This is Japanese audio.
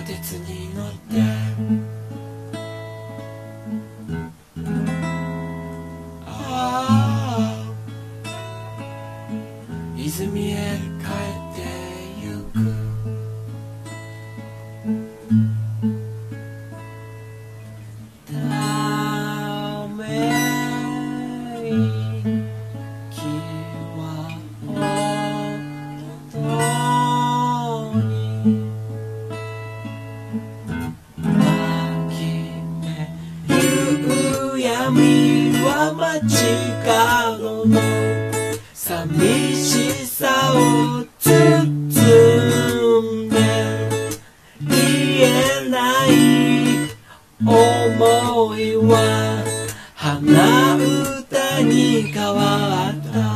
鉄に乗って泉へ帰ってゆくため息は本当に泣き目夕闇は街角の寂しさを包んで言えない想いは鼻歌に変わった